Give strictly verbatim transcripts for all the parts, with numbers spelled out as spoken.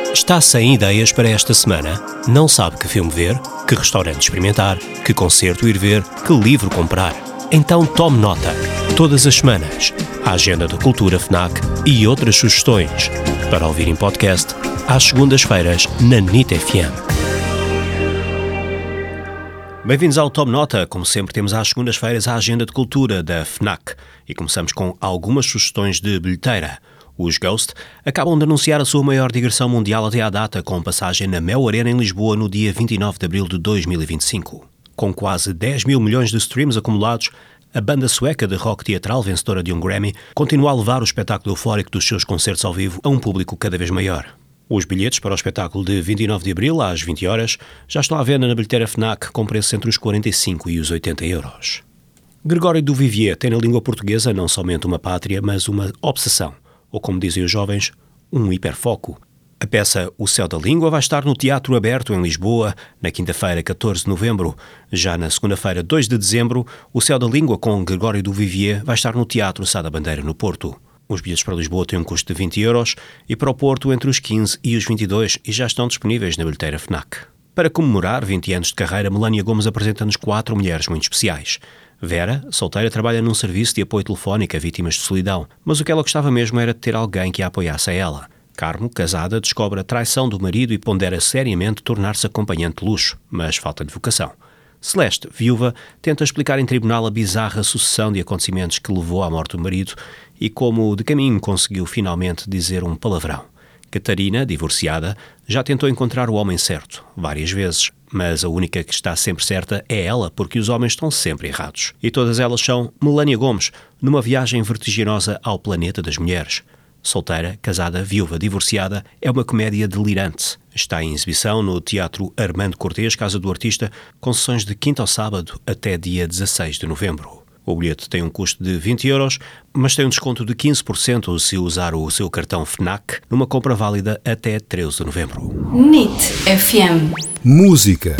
Está sem ideias para esta semana? Não sabe que filme ver, que restaurante experimentar, que concerto ir ver, que livro comprar? Então tome nota. Todas as semanas, a Agenda da Cultura FNAC e outras sugestões para ouvir em podcast às segundas-feiras na N I T F M. Bem-vindos ao Tome Nota. Como sempre, temos às segundas-feiras a Agenda de Cultura da FNAC e começamos com algumas sugestões de bilheteira. Os Ghost acabam de anunciar a sua maior digressão mundial até à data, com passagem na Mel Arena em Lisboa no dia vinte e nove de abril de dois mil e vinte e cinco. Com quase dez mil milhões de streams acumulados, a banda sueca de rock teatral, vencedora de um Grammy, continua a levar o espetáculo eufórico dos seus concertos ao vivo a um público cada vez maior. Os bilhetes para o espetáculo de vinte e nove de abril, às vinte horas, já estão à venda na bilheteira FNAC com preços entre os quarenta e cinco e os oitenta euros. Gregório do Vivier tem na língua portuguesa não somente uma pátria, mas uma obsessão, ou como dizem os jovens, um hiperfoco. A peça O Céu da Língua vai estar no Teatro Aberto em Lisboa, na quinta-feira, catorze de novembro. Já na segunda-feira, dois de dezembro, O Céu da Língua com Gregório do Vivier vai estar no Teatro Sá da Bandeira, no Porto. Os bilhetes para Lisboa têm um custo de vinte euros e para o Porto entre os quinze e os vinte e dois e já estão disponíveis na bilheteira FNAC. Para comemorar vinte anos de carreira, Melania Gomes apresenta-nos quatro mulheres muito especiais. Vera, solteira, trabalha num serviço de apoio telefónico a vítimas de solidão, mas o que ela gostava mesmo era de ter alguém que a apoiasse a ela. Carmo, casada, descobre a traição do marido e pondera seriamente tornar-se acompanhante de luxo, mas falta-lhe vocação. Celeste, viúva, tenta explicar em tribunal a bizarra sucessão de acontecimentos que levou à morte do marido e como de caminho conseguiu finalmente dizer um palavrão. Catarina, divorciada, já tentou encontrar o homem certo, várias vezes, mas a única que está sempre certa é ela, porque os homens estão sempre errados. E todas elas são Melania Gomes, numa viagem vertiginosa ao planeta das mulheres. Solteira, casada, viúva, divorciada, é uma comédia delirante. Está em exibição no Teatro Armando Cortês, Casa do Artista, com sessões de quinta ao sábado até dia dezasseis de novembro. O bilhete tem um custo de vinte euros, mas tem um desconto de quinze por cento se usar o seu cartão FNAC numa compra válida até treze de novembro. N I T F M. Música.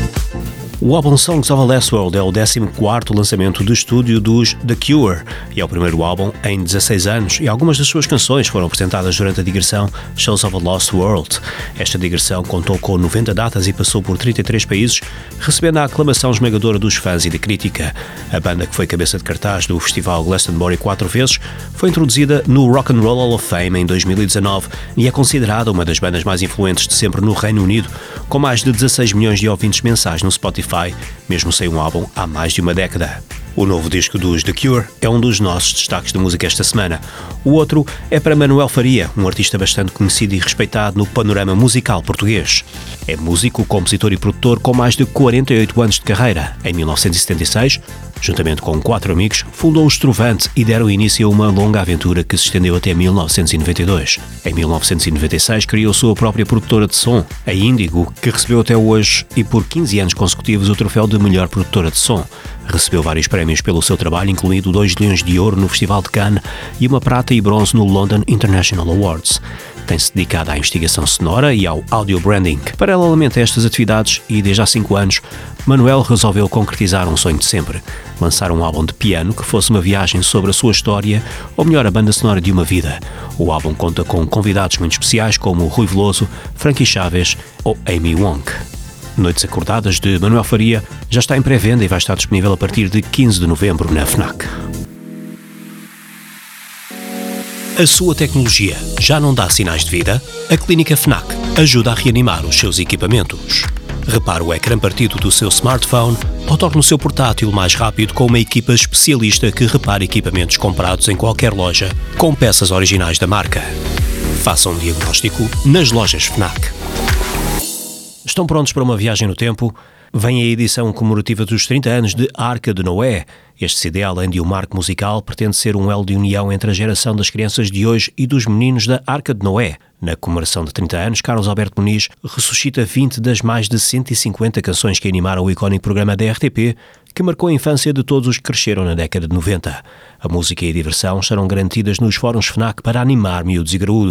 O álbum Songs of a Last World é o décimo quarto lançamento de estúdio dos The Cure e é o primeiro álbum em dezasseis anos e algumas das suas canções foram apresentadas durante a digressão Shows of a Lost World. Esta digressão contou com noventa datas e passou por trinta e três países, recebendo a aclamação esmagadora dos fãs e da crítica. A banda, que foi cabeça de cartaz do festival Glastonbury quatro vezes, foi introduzida no Rock and Roll Hall of Fame em dois mil e dezanove e é considerada uma das bandas mais influentes de sempre no Reino Unido, com mais de dezasseis milhões de ouvintes mensais no Spotify, mesmo sem um álbum há mais de uma década. O novo disco dos The Cure é um dos nossos destaques de música esta semana. O outro é para Manuel Faria, um artista bastante conhecido e respeitado no panorama musical português. É músico, compositor e produtor com mais de quarenta e oito anos de carreira. Em mil novecentos e setenta e seis, juntamente com quatro amigos, fundou o Estrovante e deram início a uma longa aventura que se estendeu até mil novecentos e noventa e dois. Em mil novecentos e noventa e seis criou sua própria produtora de som, a Índigo, que recebeu até hoje e por quinze anos consecutivos o troféu de melhor produtora de som. Recebeu vários prémios pelo seu trabalho, incluindo dois leões de ouro no Festival de Cannes e uma prata e bronze no London International Awards. Tem-se dedicado à investigação sonora e ao audio branding. Paralelamente a estas atividades, e desde há cinco anos, Manuel resolveu concretizar um sonho de sempre: lançar um álbum de piano que fosse uma viagem sobre a sua história, ou melhor, a banda sonora de uma vida. O álbum conta com convidados muito especiais como Rui Veloso, Frankie Chaves ou Amy Wong. Noites Acordadas, de Manuel Faria, já está em pré-venda e vai estar disponível a partir de quinze de novembro na FNAC. A sua tecnologia já não dá sinais de vida? A Clínica FNAC ajuda a reanimar os seus equipamentos. Repare o ecrã partido do seu smartphone ou torne o seu portátil mais rápido com uma equipa especialista que repara equipamentos comprados em qualquer loja com peças originais da marca. Faça um diagnóstico nas lojas FNAC. Estão prontos para uma viagem no tempo? Vem a edição comemorativa dos trinta anos de Arca de Noé. Este C D, além de um marco musical, pretende ser um elo de união entre a geração das crianças de hoje e dos meninos da Arca de Noé. Na comemoração de trinta anos, Carlos Alberto Muniz ressuscita vinte das mais de cento e cinquenta canções que animaram o icónico programa da R T P, que marcou a infância de todos os que cresceram na década de noventa. A música e a diversão estarão garantidas nos fóruns FNAC para animar miúdos e graúdos.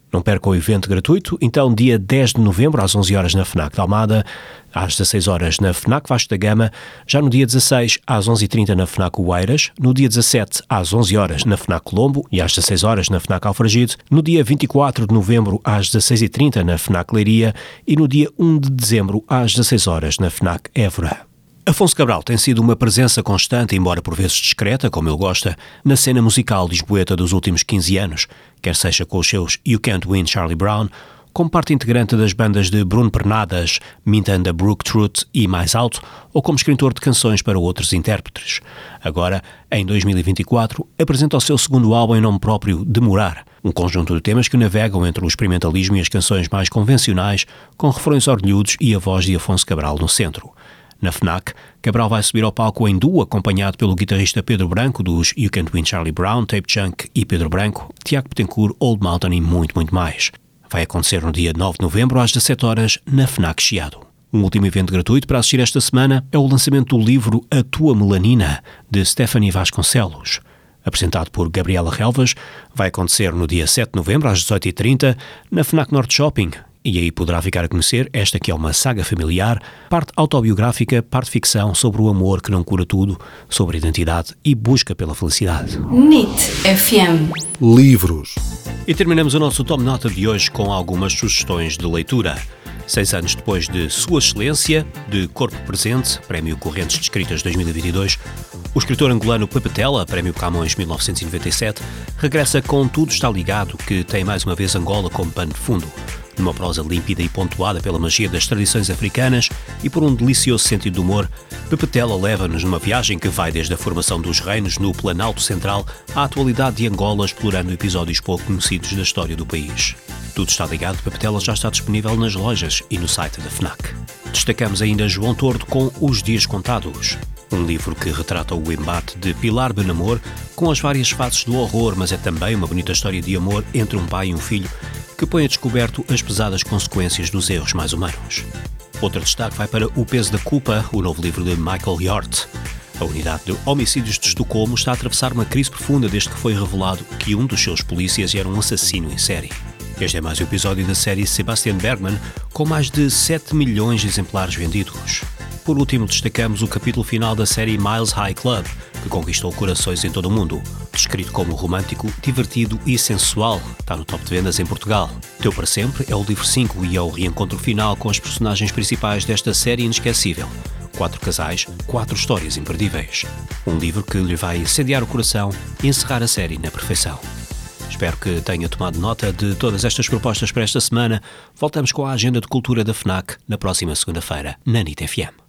Não perca o evento gratuito, então dia dez de novembro às onze horas na FNAC de Almada, às dezasseis horas na FNAC Vasco da Gama, já no dia dezasseis às onze e trinta na FNAC Oeiras, no dia dezassete às onze horas na FNAC Colombo e às dezasseis horas na FNAC Alfragide, no dia vinte e quatro de novembro às dezasseis e trinta na FNAC Leiria e no dia um de dezembro às dezasseis horas na FNAC Évora. Afonso Cabral tem sido uma presença constante, embora por vezes discreta, como ele gosta, na cena musical lisboeta dos últimos quinze anos, quer seja com os seus You Can't Win Charlie Brown, como parte integrante das bandas de Bruno Pernadas, Mint and the Brook Truth e Mais Alto, ou como escritor de canções para outros intérpretes. Agora, em dois mil e vinte e quatro, apresenta o seu segundo álbum em nome próprio, Demorar, um conjunto de temas que navegam entre o experimentalismo e as canções mais convencionais, com refrões orlhudos e a voz de Afonso Cabral no centro. Na FNAC, Cabral vai subir ao palco em duo, acompanhado pelo guitarrista Pedro Branco, dos You Can't Win Charlie Brown, Tape Junk e Pedro Branco, Tiago Betancourt, Old Mountain e muito, muito mais. Vai acontecer no dia nove de novembro, às dezassete horas, na FNAC Chiado. Um último evento gratuito para assistir esta semana é o lançamento do livro A Tua Melanina, de Stephanie Vasconcelos. Apresentado por Gabriela Relvas, vai acontecer no dia sete de novembro, às dezoito e trinta, na FNAC Norte Shopping. E aí poderá ficar a conhecer esta que é uma saga familiar, parte autobiográfica, parte ficção, sobre o amor que não cura tudo, sobre a identidade e busca pela felicidade. N I T F M. Livros. E terminamos o nosso Top Nota de hoje com algumas sugestões de leitura. Seis anos depois de Sua Excelência, de Corpo Presente, Prémio Correntes de Escritas dois mil e vinte e dois, o escritor angolano Pepe Tela, Prémio Camões mil novecentos e noventa e sete, regressa com Tudo Está Ligado, que tem mais uma vez Angola como pano de fundo. Numa prosa límpida e pontuada pela magia das tradições africanas e por um delicioso sentido de humor, Pepe Tela leva-nos numa viagem que vai desde a formação dos reinos no Planalto Central à atualidade de Angola, explorando episódios pouco conhecidos da história do país. Tudo Está Ligado, Pepe Tela já está disponível nas lojas e no site da FNAC. Destacamos ainda João Tordo com Os Dias Contados, um livro que retrata o embate de Pilar Benamor com as várias faces do horror, mas é também uma bonita história de amor entre um pai e um filho que põe a descoberto as pesadas consequências dos erros mais humanos. Outro destaque vai para O Peso da Culpa, o novo livro de Michael Hjort. A unidade de homicídios de Estocolmo está a atravessar uma crise profunda desde que foi revelado que um dos seus polícias era um assassino em série. Este é mais um episódio da série Sebastian Bergman, com mais de sete milhões de exemplares vendidos. Por último, destacamos o capítulo final da série Miles High Club, que conquistou corações em todo o mundo. Descrito como romântico, divertido e sensual, está no top de vendas em Portugal. Teu para Sempre é o livro cinco e é o reencontro final com as personagens principais desta série inesquecível. Quatro casais, quatro histórias imperdíveis. Um livro que lhe vai incendiar o coração e encerrar a série na perfeição. Espero que tenha tomado nota de todas estas propostas para esta semana. Voltamos com a agenda de cultura da FNAC na próxima segunda-feira, na N I T F M.